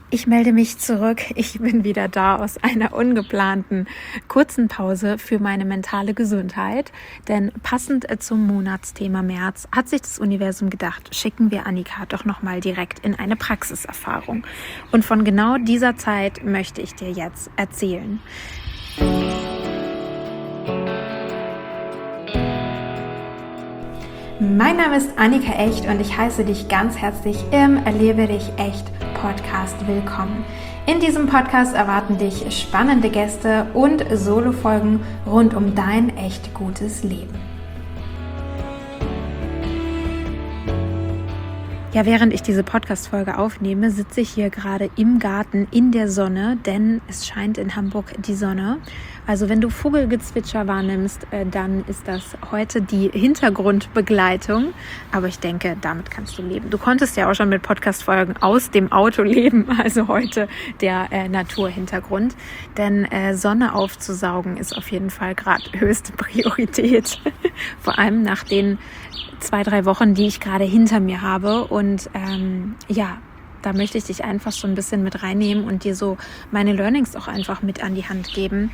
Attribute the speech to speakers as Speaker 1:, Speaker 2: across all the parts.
Speaker 1: Ich melde mich zurück. Ich bin wieder da aus einer ungeplanten kurzen Pause für meine mentale Gesundheit. Denn passend zum Monatsthema März hat sich das Universum gedacht, schicken wir Annika doch nochmal direkt in eine Praxiserfahrung. Und von genau dieser Zeit möchte ich dir jetzt erzählen. Mein Name ist Annika Echt und ich heiße dich ganz herzlich im Erlebe dich echt Podcast willkommen. In diesem Podcast erwarten dich spannende Gäste und Solo-Folgen rund um dein echt gutes Leben. Ja, während ich diese Podcast-Folge aufnehme, sitze ich hier gerade im Garten in der Sonne, denn es scheint in Hamburg die Sonne. Also wenn du Vogelgezwitscher wahrnimmst, dann ist das heute die Hintergrundbegleitung. Aber ich denke, damit kannst du leben. Du konntest ja auch schon mit Podcast-Folgen aus dem Auto leben, also heute der Naturhintergrund. Denn Sonne aufzusaugen ist auf jeden Fall gerade höchste Priorität. Vor allem nach den 2-3 Wochen, die ich gerade hinter mir habe. Und da möchte ich dich einfach so ein bisschen mit reinnehmen und dir so meine Learnings auch einfach mit an die Hand geben,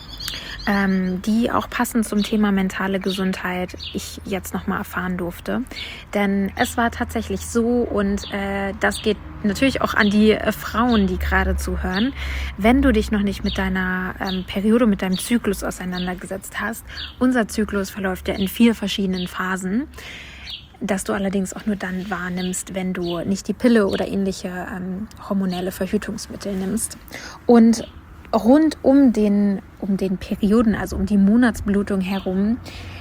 Speaker 1: die auch passend zum Thema mentale Gesundheit ich jetzt nochmal erfahren durfte. Denn es war tatsächlich so, und das geht natürlich auch an die Frauen, die gerade zuhören, wenn du dich noch nicht mit deiner Periode, mit deinem Zyklus auseinandergesetzt hast. Unser Zyklus verläuft ja in 4 verschiedenen Phasen, dass du allerdings auch nur dann wahrnimmst, wenn du nicht die Pille oder ähnliche hormonelle Verhütungsmittel nimmst. Und rund um den Perioden, also um die Monatsblutung herum,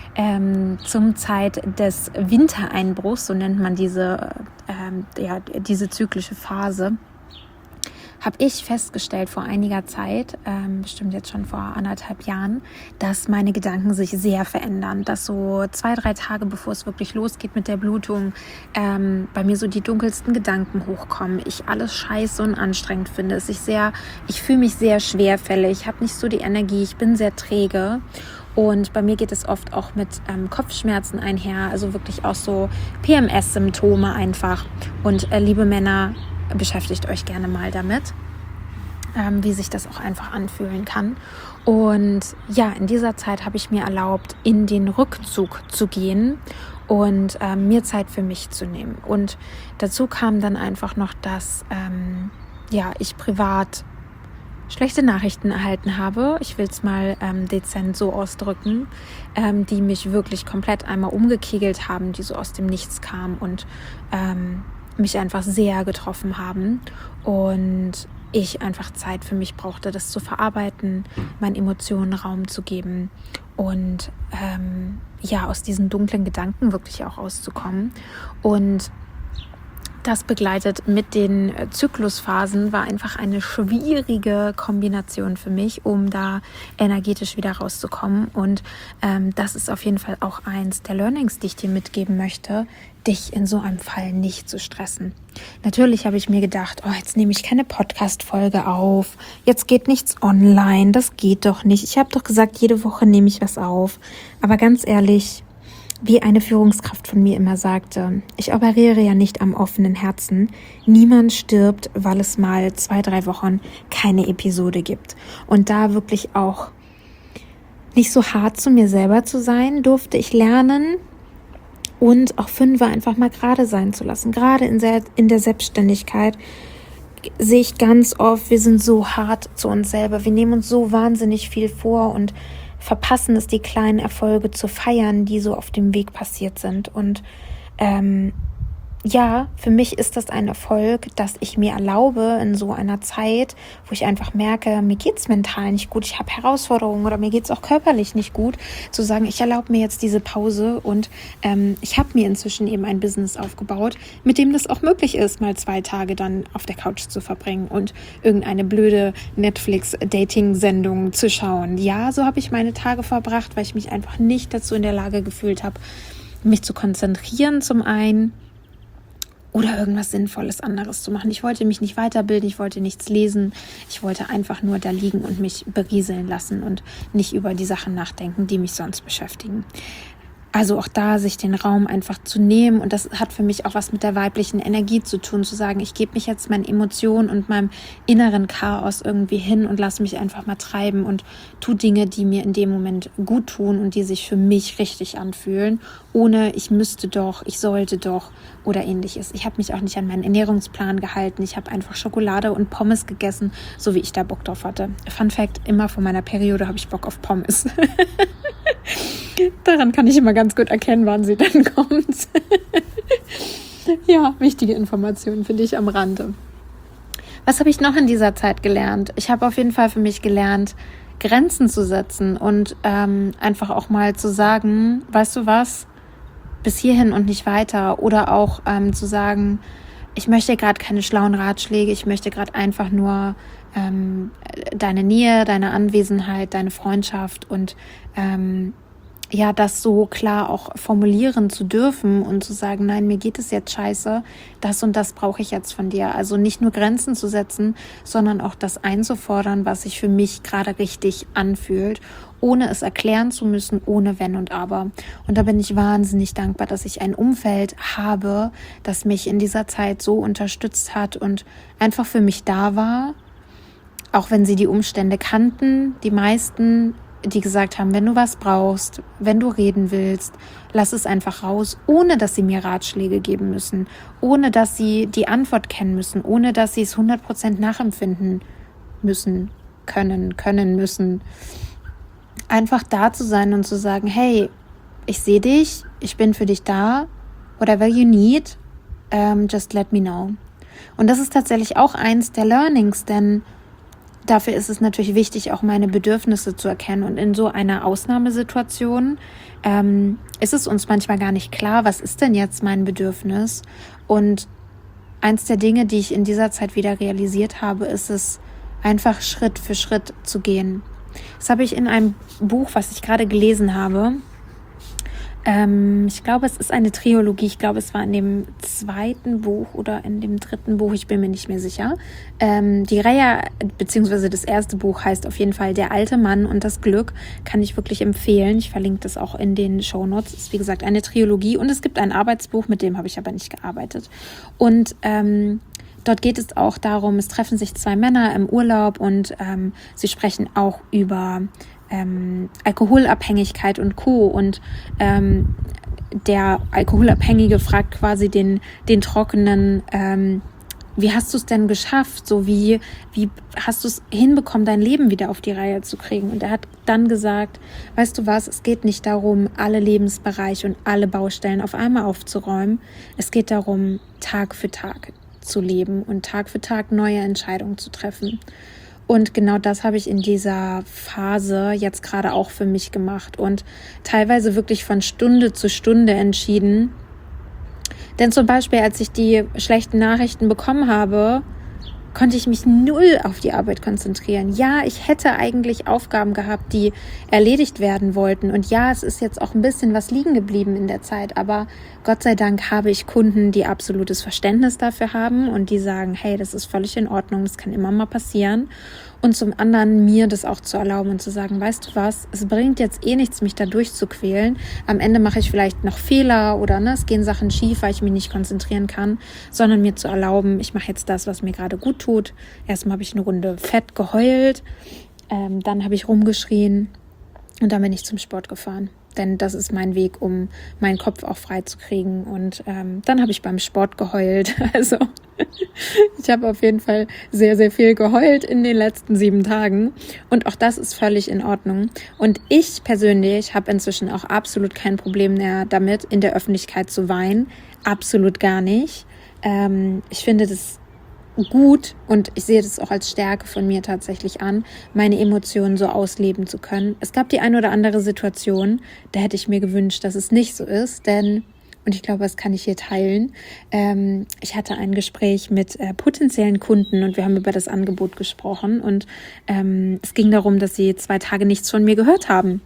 Speaker 1: zum Zeit des Wintereinbruchs, so nennt man diese zyklische Phase, habe ich festgestellt vor einiger Zeit, bestimmt jetzt schon vor 1,5 Jahren, dass meine Gedanken sich sehr verändern, dass so 2-3 Tage bevor es wirklich losgeht mit der Blutung, bei mir so die dunkelsten Gedanken hochkommen, ich alles scheiße und anstrengend finde, ich fühle mich sehr schwerfällig, ich habe nicht so die Energie, ich bin sehr träge. Und bei mir geht es oft auch mit Kopfschmerzen einher, also wirklich auch so PMS-Symptome einfach. Und liebe Männer, beschäftigt euch gerne mal damit, wie sich das auch einfach anfühlen kann. Und ja, in dieser Zeit habe ich mir erlaubt, in den Rückzug zu gehen und mir Zeit für mich zu nehmen. Und dazu kam dann einfach noch, dass ich privat schlechte Nachrichten erhalten habe, ich will es mal dezent so ausdrücken, die mich wirklich komplett einmal umgekegelt haben, die so aus dem Nichts kamen und mich einfach sehr getroffen haben und ich einfach Zeit für mich brauchte, das zu verarbeiten, meinen Emotionen Raum zu geben und aus diesen dunklen Gedanken wirklich auch auszukommen. Und das begleitet mit den Zyklusphasen war einfach eine schwierige Kombination für mich, um da energetisch wieder rauszukommen. Und das ist auf jeden Fall auch eins der Learnings, die ich dir mitgeben möchte, dich in so einem Fall nicht zu stressen. Natürlich habe ich mir gedacht, jetzt nehme ich keine Podcast-Folge auf, jetzt geht nichts online, das geht doch nicht. Ich habe doch gesagt, jede Woche nehme ich was auf. Aber ganz ehrlich, wie eine Führungskraft von mir immer sagte, ich operiere ja nicht am offenen Herzen. Niemand stirbt, weil es mal 2-3 Wochen keine Episode gibt. Und da wirklich auch nicht so hart zu mir selber zu sein, durfte ich lernen und auch 5 einfach mal gerade sein zu lassen. Gerade in der Selbstständigkeit sehe ich ganz oft, wir sind so hart zu uns selber. Wir nehmen uns so wahnsinnig viel vor und verpassen es, die kleinen Erfolge zu feiern, die so auf dem Weg passiert sind. Und für mich ist das ein Erfolg, dass ich mir erlaube, in so einer Zeit, wo ich einfach merke, mir geht's mental nicht gut, ich habe Herausforderungen oder mir geht's auch körperlich nicht gut, zu sagen, ich erlaube mir jetzt diese Pause und ich habe mir inzwischen eben ein Business aufgebaut, mit dem das auch möglich ist, mal 2 Tage dann auf der Couch zu verbringen und irgendeine blöde Netflix-Dating-Sendung zu schauen. Ja, so habe ich meine Tage verbracht, weil ich mich einfach nicht dazu in der Lage gefühlt habe, mich zu konzentrieren zum einen, oder irgendwas Sinnvolles anderes zu machen. Ich wollte mich nicht weiterbilden, ich wollte nichts lesen, ich wollte einfach nur da liegen und mich berieseln lassen und nicht über die Sachen nachdenken, die mich sonst beschäftigen. Also auch da sich den Raum einfach zu nehmen, und das hat für mich auch was mit der weiblichen Energie zu tun, zu sagen, ich gebe mich jetzt meinen Emotionen und meinem inneren Chaos irgendwie hin und lasse mich einfach mal treiben und tue Dinge, die mir in dem Moment gut tun und die sich für mich richtig anfühlen, ohne ich müsste doch, ich sollte doch oder ähnliches. Ich habe mich auch nicht an meinen Ernährungsplan gehalten, ich habe einfach Schokolade und Pommes gegessen, so wie ich da Bock drauf hatte. Fun Fact, immer vor meiner Periode habe ich Bock auf Pommes. Daran kann ich immer ganz gut erkennen, wann sie dann kommt. Ja, wichtige Informationen finde ich am Rande. Was habe ich noch in dieser Zeit gelernt? Ich habe auf jeden Fall für mich gelernt, Grenzen zu setzen und einfach auch mal zu sagen, weißt du was, bis hierhin und nicht weiter. Oder auch zu sagen, ich möchte gerade keine schlauen Ratschläge, ich möchte gerade einfach nur deine Nähe, deine Anwesenheit, deine Freundschaft und das so klar auch formulieren zu dürfen und zu sagen, nein, mir geht es jetzt scheiße, das und das brauche ich jetzt von dir. Also nicht nur Grenzen zu setzen, sondern auch das einzufordern, was sich für mich gerade richtig anfühlt, ohne es erklären zu müssen, ohne Wenn und Aber. Und da bin ich wahnsinnig dankbar, dass ich ein Umfeld habe, das mich in dieser Zeit so unterstützt hat und einfach für mich da war, auch wenn sie die Umstände kannten, die meisten, die gesagt haben, wenn du was brauchst, wenn du reden willst, lass es einfach raus, ohne dass sie mir Ratschläge geben müssen, ohne dass sie die Antwort kennen müssen, ohne dass sie es 100% nachempfinden müssen, können müssen. Einfach da zu sein und zu sagen, hey, ich sehe dich, ich bin für dich da, whatever you need, just let me know. Und das ist tatsächlich auch eins der Learnings, denn dafür ist es natürlich wichtig, auch meine Bedürfnisse zu erkennen. Und in so einer Ausnahmesituation ist es uns manchmal gar nicht klar, was ist denn jetzt mein Bedürfnis? Und eins der Dinge, die ich in dieser Zeit wieder realisiert habe, ist es, einfach Schritt für Schritt zu gehen. Das habe ich in einem Buch, was ich gerade gelesen habe. Ich glaube, es ist eine Trilogie. Ich glaube, es war in dem 2. Buch oder in dem 3. Buch. Ich bin mir nicht mehr sicher. Die Reihe, beziehungsweise das 1. Buch heißt auf jeden Fall Der alte Mann und das Glück. Kann ich wirklich empfehlen. Ich verlinke das auch in den Shownotes. Es ist, wie gesagt, eine Trilogie. Und es gibt ein Arbeitsbuch, mit dem habe ich aber nicht gearbeitet. Und dort geht es auch darum, es treffen sich 2 Männer im Urlaub und sie sprechen auch über Alkoholabhängigkeit und Co. Und der Alkoholabhängige fragt quasi den Trockenen, wie hast du es denn geschafft? So wie hast du es hinbekommen, dein Leben wieder auf die Reihe zu kriegen? Und er hat dann gesagt, weißt du was, es geht nicht darum, alle Lebensbereiche und alle Baustellen auf einmal aufzuräumen. Es geht darum, Tag für Tag zu leben und Tag für Tag neue Entscheidungen zu treffen. Und genau das habe ich in dieser Phase jetzt gerade auch für mich gemacht und teilweise wirklich von Stunde zu Stunde entschieden. Denn zum Beispiel, als ich die schlechten Nachrichten bekommen habe, konnte ich mich null auf die Arbeit konzentrieren. Ja, ich hätte eigentlich Aufgaben gehabt, die erledigt werden wollten. Und ja, es ist jetzt auch ein bisschen was liegen geblieben in der Zeit. Aber Gott sei Dank habe ich Kunden, die absolutes Verständnis dafür haben und die sagen, hey, das ist völlig in Ordnung, das kann immer mal passieren. Und zum anderen mir das auch zu erlauben und zu sagen, weißt du was, es bringt jetzt eh nichts, mich da durchzuquälen. Am Ende mache ich vielleicht noch Fehler oder es gehen Sachen schief, weil ich mich nicht konzentrieren kann, sondern mir zu erlauben, ich mache jetzt das, was mir gerade gut tut. Erstmal habe ich eine Runde fett geheult, dann habe ich rumgeschrien und dann bin ich zum Sport gefahren. Denn das ist mein Weg, um meinen Kopf auch frei zu kriegen. Und dann habe ich beim Sport geheult. Also ich habe auf jeden Fall sehr, sehr viel geheult in den letzten 7 Tagen. Und auch das ist völlig in Ordnung. Und ich persönlich habe inzwischen auch absolut kein Problem mehr damit, in der Öffentlichkeit zu weinen. Absolut gar nicht. Ich finde das gut und ich sehe das auch als Stärke von mir tatsächlich an, meine Emotionen so ausleben zu können. Es gab die eine oder andere Situation, da hätte ich mir gewünscht, dass es nicht so ist, denn, und ich glaube, das kann ich hier teilen, ich hatte ein Gespräch mit potenziellen Kunden und wir haben über das Angebot gesprochen und es ging darum, dass sie 2 Tage nichts von mir gehört haben.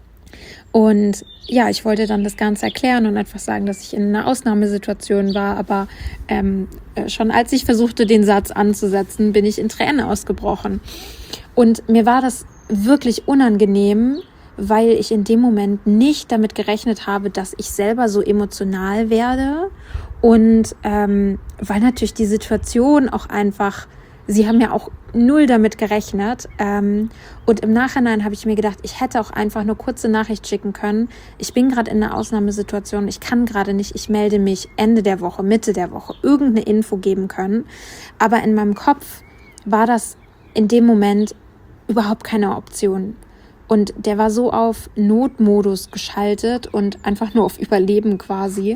Speaker 1: Und ja, ich wollte dann das Ganze erklären und einfach sagen, dass ich in einer Ausnahmesituation war, aber schon als ich versuchte, den Satz anzusetzen, bin ich in Tränen ausgebrochen. Und mir war das wirklich unangenehm, weil ich in dem Moment nicht damit gerechnet habe, dass ich selber so emotional werde und weil natürlich die Situation auch einfach, sie haben ja auch null damit gerechnet und im Nachhinein habe ich mir gedacht, ich hätte auch einfach eine kurze Nachricht schicken können. Ich bin gerade in einer Ausnahmesituation, ich kann gerade nicht, ich melde mich Ende der Woche, Mitte der Woche, irgendeine Info geben können. Aber in meinem Kopf war das in dem Moment überhaupt keine Option. Und der war so auf Notmodus geschaltet und einfach nur auf Überleben quasi,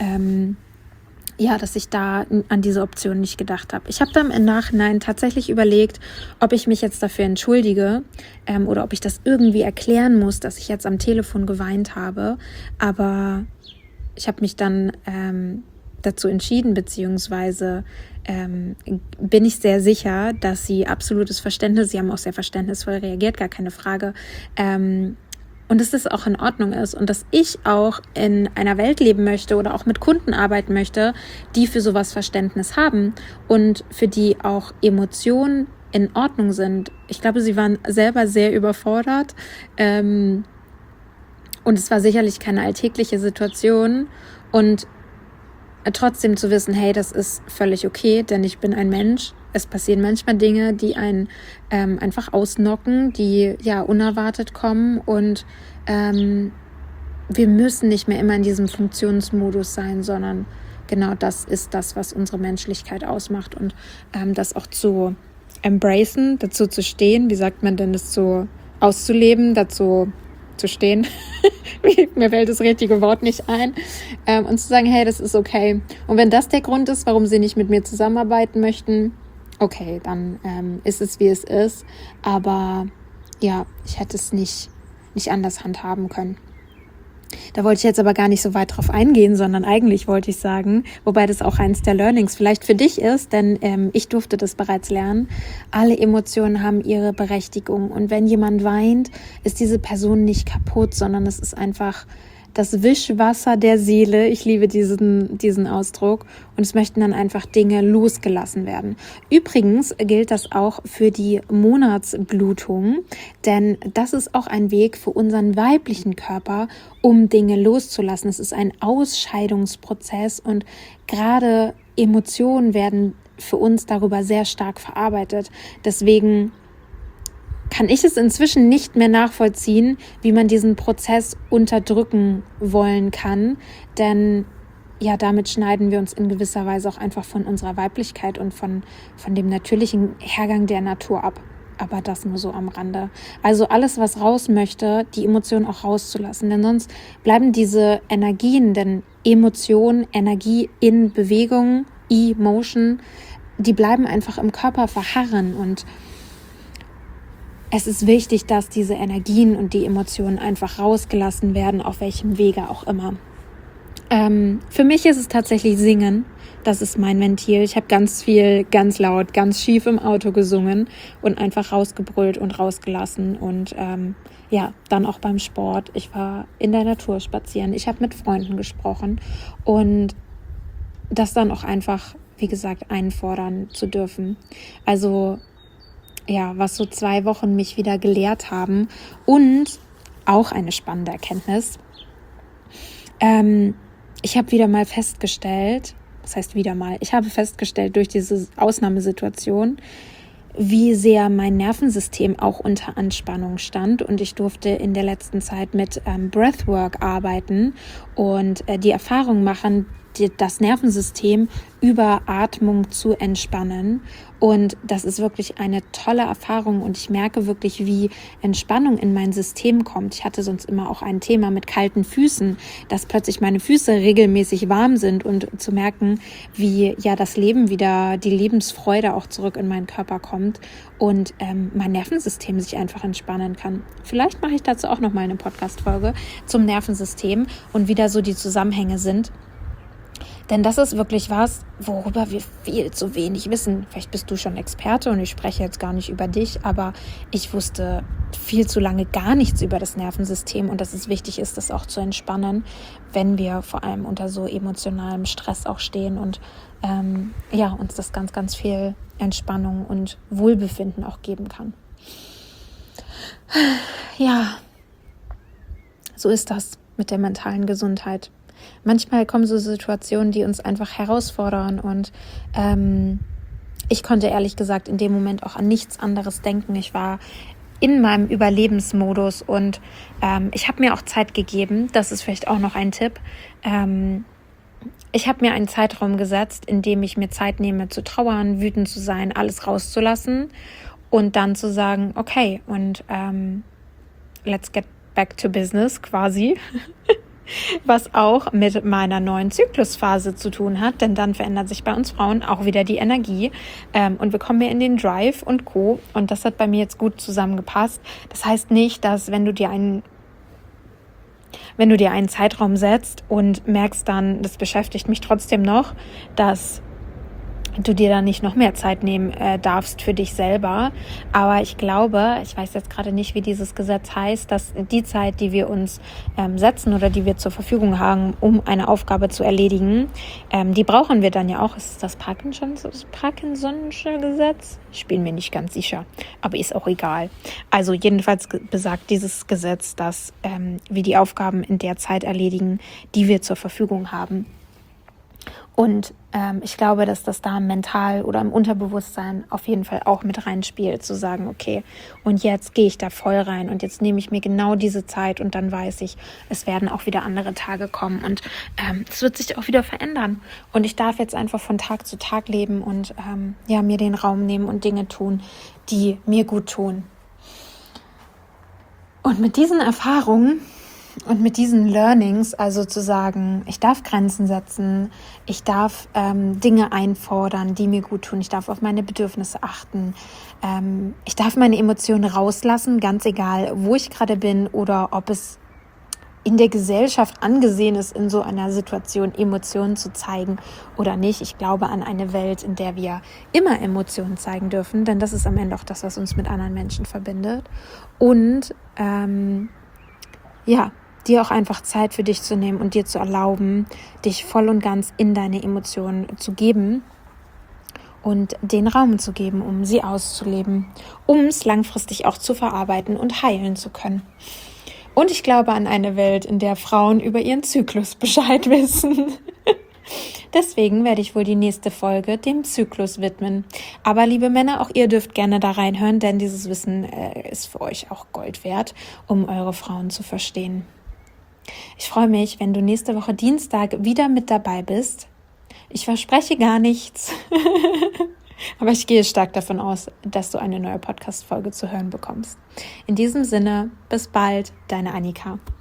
Speaker 1: dass ich da an diese Option nicht gedacht habe. Ich habe dann im Nachhinein tatsächlich überlegt, ob ich mich jetzt dafür entschuldige oder ob ich das irgendwie erklären muss, dass ich jetzt am Telefon geweint habe. Aber ich habe mich dann dazu entschieden, beziehungsweise bin ich sehr sicher, dass sie absolutes Verständnis, sie haben auch sehr verständnisvoll reagiert, gar keine Frage, und dass das auch in Ordnung ist und dass ich auch in einer Welt leben möchte oder auch mit Kunden arbeiten möchte, die für sowas Verständnis haben und für die auch Emotionen in Ordnung sind. Ich glaube, sie waren selber sehr überfordert und es war sicherlich keine alltägliche Situation und trotzdem zu wissen, hey, das ist völlig okay, denn ich bin ein Mensch. Es passieren manchmal Dinge, die einen einfach ausnocken, die ja unerwartet kommen und wir müssen nicht mehr immer in diesem Funktionsmodus sein, sondern genau das ist das, was unsere Menschlichkeit ausmacht und das auch zu embracen, dazu zu stehen, wie sagt man denn das so, auszuleben, dazu zu stehen, mir fällt das richtige Wort nicht ein, und zu sagen, hey, das ist okay. Und wenn das der Grund ist, warum sie nicht mit mir zusammenarbeiten möchten, okay, dann ist es, wie es ist. Aber ja, ich hätte es nicht anders handhaben können. Da wollte ich jetzt aber gar nicht so weit drauf eingehen, sondern eigentlich wollte ich sagen, wobei das auch eins der Learnings vielleicht für dich ist, denn ich durfte das bereits lernen, alle Emotionen haben ihre Berechtigung und wenn jemand weint, ist diese Person nicht kaputt, sondern es ist einfach das Wischwasser der Seele. Ich liebe diesen Ausdruck und es möchten dann einfach Dinge losgelassen werden. Übrigens gilt das auch für die Monatsblutung, denn das ist auch ein Weg für unseren weiblichen Körper, um Dinge loszulassen. Es ist ein Ausscheidungsprozess und gerade Emotionen werden für uns darüber sehr stark verarbeitet. Deswegen kann ich es inzwischen nicht mehr nachvollziehen, wie man diesen Prozess unterdrücken wollen kann, denn ja, damit schneiden wir uns in gewisser Weise auch einfach von unserer Weiblichkeit und von dem natürlichen Hergang der Natur ab. Aber das nur so am Rande. Also alles, was raus möchte, die Emotionen auch rauszulassen, denn sonst bleiben diese Energien, denn Emotion, Energie in Bewegung, Emotion, die bleiben einfach im Körper verharren und es ist wichtig, dass diese Energien und die Emotionen einfach rausgelassen werden, auf welchem Wege auch immer. Für mich ist es tatsächlich Singen. Das ist mein Ventil. Ich habe ganz viel, ganz laut, ganz schief im Auto gesungen und einfach rausgebrüllt und rausgelassen. Und dann auch beim Sport. Ich war in der Natur spazieren. Ich habe mit Freunden gesprochen. Und das dann auch einfach, wie gesagt, einfordern zu dürfen. Also ja, was so 2 Wochen mich wieder gelehrt haben und auch eine spannende Erkenntnis. Ich habe wieder mal festgestellt, ich habe festgestellt durch diese Ausnahmesituation, wie sehr mein Nervensystem auch unter Anspannung stand und ich durfte in der letzten Zeit mit Breathwork arbeiten und die Erfahrung machen, das Nervensystem über Atmung zu entspannen und das ist wirklich eine tolle Erfahrung und ich merke wirklich, wie Entspannung in mein System kommt. Ich hatte sonst immer auch ein Thema mit kalten Füßen, dass plötzlich meine Füße regelmäßig warm sind und zu merken, wie ja das Leben wieder, die Lebensfreude auch zurück in meinen Körper kommt und mein Nervensystem sich einfach entspannen kann. Vielleicht mache ich dazu auch nochmal eine Podcast-Folge zum Nervensystem und wie da so die Zusammenhänge sind. Denn das ist wirklich was, worüber wir viel zu wenig wissen. Vielleicht bist du schon Experte und ich spreche jetzt gar nicht über dich, aber ich wusste viel zu lange gar nichts über das Nervensystem und dass es wichtig ist, das auch zu entspannen, wenn wir vor allem unter so emotionalem Stress auch stehen und uns das ganz, ganz viel Entspannung und Wohlbefinden auch geben kann. Ja, So ist das mit der mentalen Gesundheit. Manchmal kommen so Situationen, die uns einfach herausfordern und ich konnte ehrlich gesagt in dem Moment auch an nichts anderes denken. Ich war in meinem Überlebensmodus und ich habe mir auch Zeit gegeben. Das ist vielleicht auch noch ein Tipp. Ich habe mir einen Zeitraum gesetzt, in dem ich mir Zeit nehme zu trauern, wütend zu sein, alles rauszulassen und dann zu sagen, okay, und let's get back to business quasi. Was auch mit meiner neuen Zyklusphase zu tun hat, denn dann verändert sich bei uns Frauen auch wieder die Energie und wir kommen mehr in den Drive und Co. Und das hat bei mir jetzt gut zusammengepasst. Das heißt nicht, dass wenn du dir einen Zeitraum setzt und merkst dann, das beschäftigt mich trotzdem noch, dass du dir dann nicht noch mehr Zeit nehmen darfst für dich selber. Aber ich glaube, ich weiß jetzt gerade nicht, wie dieses Gesetz heißt, dass die Zeit, die wir uns setzen oder die wir zur Verfügung haben, um eine Aufgabe zu erledigen, die brauchen wir dann ja auch. Ist das Parkinson'sche Gesetz? Ich bin mir nicht ganz sicher, aber ist auch egal. Also jedenfalls besagt dieses Gesetz, dass wir die Aufgaben in der Zeit erledigen, die wir zur Verfügung haben. Und ich glaube, dass das da mental oder im Unterbewusstsein auf jeden Fall auch mit reinspielt, zu sagen, okay, und jetzt gehe ich da voll rein und jetzt nehme ich mir genau diese Zeit und dann weiß ich, es werden auch wieder andere Tage kommen und es wird sich auch wieder verändern. Und ich darf jetzt einfach von Tag zu Tag leben und mir den Raum nehmen und Dinge tun, die mir gut tun. Und mit diesen Erfahrungen und mit diesen Learnings, also zu sagen, ich darf Grenzen setzen, ich darf Dinge einfordern, die mir gut tun, ich darf auf meine Bedürfnisse achten, ich darf meine Emotionen rauslassen, ganz egal, wo ich gerade bin oder ob es in der Gesellschaft angesehen ist, in so einer Situation Emotionen zu zeigen oder nicht. Ich glaube an eine Welt, in der wir immer Emotionen zeigen dürfen, denn das ist am Ende auch das, was uns mit anderen Menschen verbindet. Und dir auch einfach Zeit für dich zu nehmen und dir zu erlauben, dich voll und ganz in deine Emotionen zu geben und den Raum zu geben, um sie auszuleben, um es langfristig auch zu verarbeiten und heilen zu können. Und ich glaube an eine Welt, in der Frauen über ihren Zyklus Bescheid wissen. Deswegen werde ich wohl die nächste Folge dem Zyklus widmen. Aber liebe Männer, auch ihr dürft gerne da reinhören, denn dieses Wissen ist für euch auch Gold wert, um eure Frauen zu verstehen. Ich freue mich, wenn du nächste Woche Dienstag wieder mit dabei bist. Ich verspreche gar nichts, aber ich gehe stark davon aus, dass du eine neue Podcast-Folge zu hören bekommst. In diesem Sinne, bis bald, deine Annika.